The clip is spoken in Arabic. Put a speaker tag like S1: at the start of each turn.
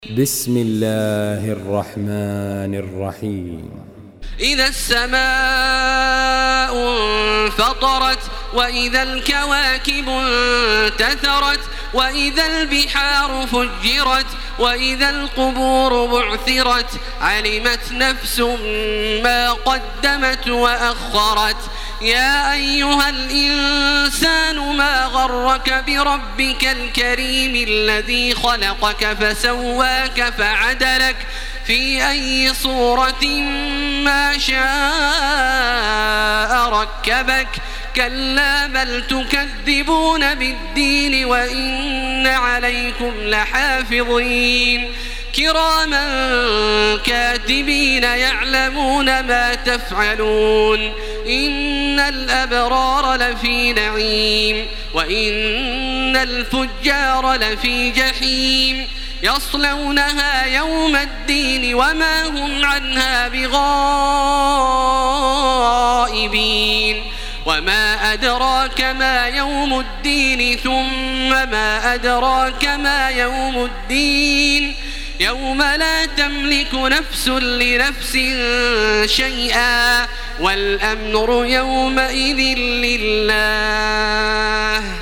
S1: بسم الله الرحمن الرحيم.
S2: إذا السماء انفطرت وإذا الكواكب انتثرت وإذا البحار فجرت وإذا القبور بعثرت علمت نفس ما قدمت وأخرت. يا أيها الإنسان ما غرك بربك الكريم الذي خلقك فسواك فعدلك في أي صورة ما شاء ركبك. كلا بل تكذبون بالدين وإن عليكم لحافظين كراما كاتبين يعلمون ما تفعلون. إن الأبرار لفي نعيم وإن الفجار لفي جحيم يصلونها يوم الدين وما هم عنها بغائبين. وما أدراك ما يوم الدين ثم ما أدراك ما يوم الدين يوم لا تملك نفس لنفس شيئا والأمر يومئذ لله.